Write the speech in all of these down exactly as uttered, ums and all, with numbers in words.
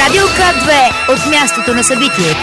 Радио К две от мястото на събитието.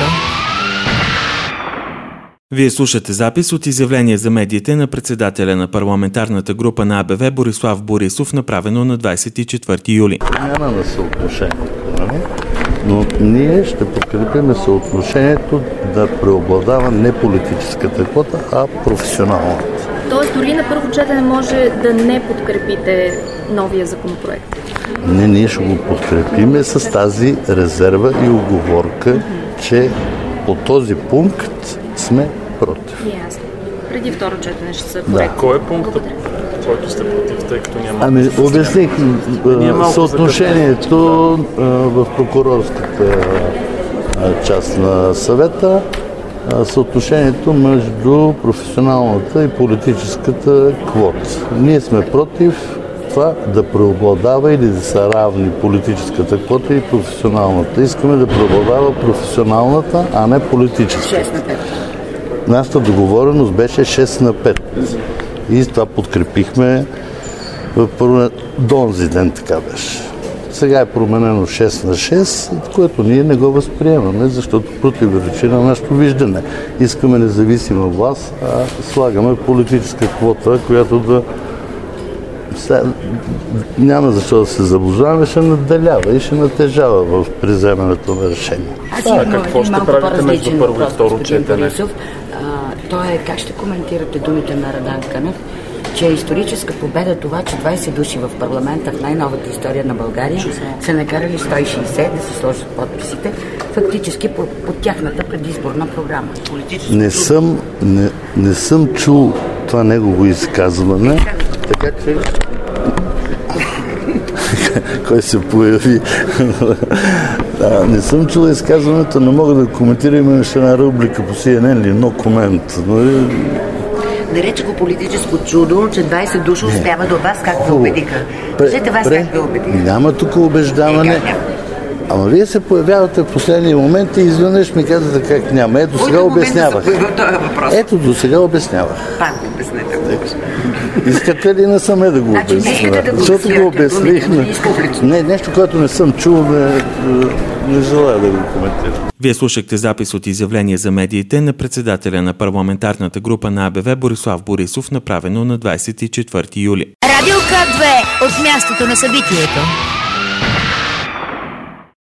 Вие слушате запис от изявление за медиите на председателя на парламентарната група на АБВ Борислав Борисов, направено на двадесет и четвърти юли. Промяна на съотношението, нали? Но ние ще подкрепим съотношението да преобладава не политическата квота, а професионалната. Тоест дори на първо четене може да не подкрепите новия законопроект? Не, ние ще го подкрепиме с тази резерва и уговорка, mm-hmm. че по този пункт сме против. Ясно. Преди второ четене ще се да. Кой е пунктът, който сте против, тъй като няма... Ами, обясних съотношението в прокурорската част на съвета, съотношението между професионалната и политическата квота. Ние сме против това да преобладава или да са равни политическата квота и професионалната. Искаме да преобладава професионалната, а не политическата. шест на пет. Нашата договореност беше шест на пет. И това подкрепихме първо до онзи ден, така беше. Сега е променено шест на шест, което ние не го възприемаме, защото противоречи на нашето виждане. Искаме независима власт, а слагаме политическа квота, която да няма защо да се заблуждаваме, ще надделява и ще натежава в приземането на решение. Аз да, имам какво ще малко правите между първо и въпрос, второ четене? Борисов. А, то е как ще коментирате думите на Радан Кънев, че е историческа победа това, че двадесет души в парламента в най-новата история на България са накарали сто и шейсет да се сложат подписите, фактически по, по тяхната предизборна програма. Не съм, не, не съм чул това негово изказване, така че кой се появи. Да, не съм чул изказването, не мога да коментирам, имаше една рубрика по Си Ен Ен или но комент. Нарече го политическо чудо, че двадесет души успяват до вас, как ви убедиха. Кажете вас как ви убедиха. Няма тук убеждаване. Ама вие се появявате в последния момент и изведнъж ми казвате как няма. Ето сега обяснявах. Ето до сега обяснявах. Пак го обяснете. Искате ли не саме да го обясня? Защото го обясних. Не, нещо, което не съм чул, не, не желая да го коментирам. Вие слушахте запис от изявление за медиите на председателя на парламентарната група на АБВ Борислав Борисов, направено на двадесет и четвърти юли. Радио К две от мястото на събитието.